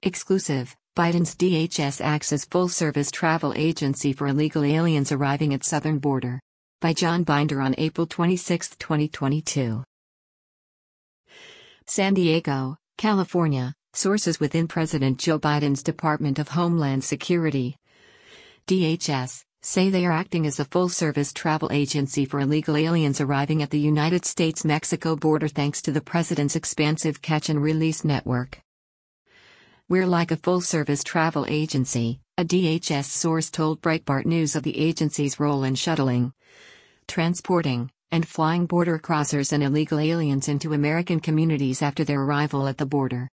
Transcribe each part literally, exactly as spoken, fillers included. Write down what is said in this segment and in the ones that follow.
Exclusive, Biden's D H S acts as full-service travel agency for illegal aliens arriving at southern border. By John Binder on April twenty-sixth, twenty twenty-two. San Diego, California, sources within President Joe Biden's Department of Homeland Security, D H S, say they are acting as a full-service travel agency for illegal aliens arriving at the United States-Mexico border thanks to the president's expansive catch-and-release network. "We're like a full-service travel agency," a D H S source told Breitbart News of the agency's role in shuttling, transporting, and flying border crossers and illegal aliens into American communities after their arrival at the border.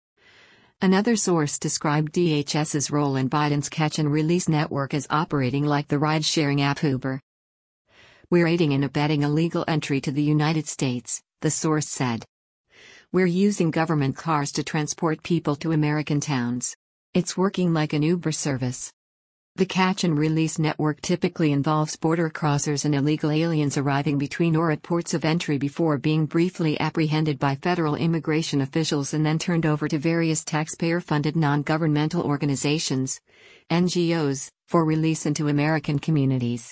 Another source described DHS's role in Biden's catch-and-release network as operating like the ride-sharing app Uber. "We're aiding and abetting illegal entry to the United States," the source said. "We're using government cars to transport people to American towns. It's working like an Uber service." The catch-and-release network typically involves border crossers and illegal aliens arriving between or at ports of entry before being briefly apprehended by federal immigration officials and then turned over to various taxpayer-funded non-governmental organizations, N G Os, for release into American communities.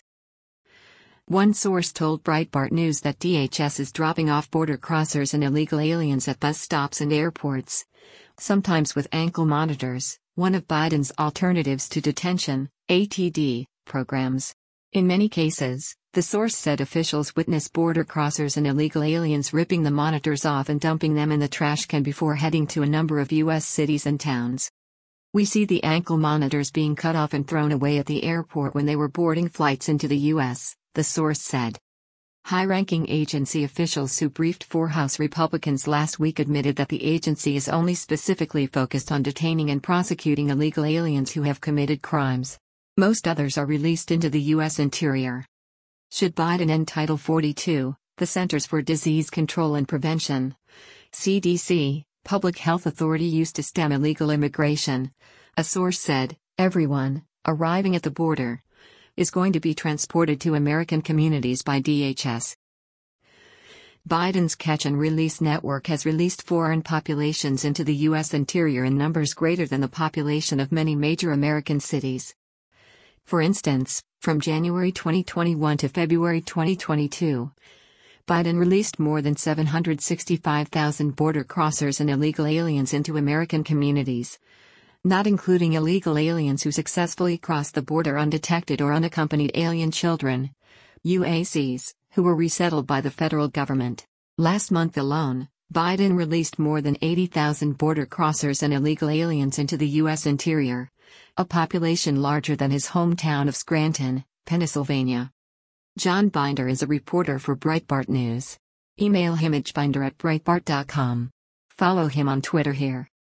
One source told Breitbart News that D H S is dropping off border crossers and illegal aliens at bus stops and airports, sometimes with ankle monitors, one of Biden's alternatives to detention, A T D, programs. In many cases, the source said officials witness border crossers and illegal aliens ripping the monitors off and dumping them in the trash can before heading to a number of U S cities and towns. "We see the ankle monitors being cut off and thrown away at the airport when they were boarding flights into the U S, the source said. High-ranking agency officials who briefed four House Republicans last week admitted that the agency is only specifically focused on detaining and prosecuting illegal aliens who have committed crimes. Most others are released into the U S interior. Should Biden end Title forty-two, the Centers for Disease Control and Prevention, C D C, public health authority used to stem illegal immigration, a source said, everyone arriving at the border is going to be transported to American communities by D H S. Biden's catch-and-release network has released foreign populations into the U S interior in numbers greater than the population of many major American cities. For instance, from January twenty twenty-one to February twenty twenty-two, Biden released more than seven hundred sixty-five thousand border crossers and illegal aliens into American communities, not including illegal aliens who successfully crossed the border undetected or unaccompanied alien children, U A Cs, who were resettled by the federal government. Last month alone, Biden released more than eighty thousand border crossers and illegal aliens into the U S interior, a population larger than his hometown of Scranton, Pennsylvania. John Binder is a reporter for Breitbart News. Email him at binder at breitbart dot com. Follow him on Twitter here.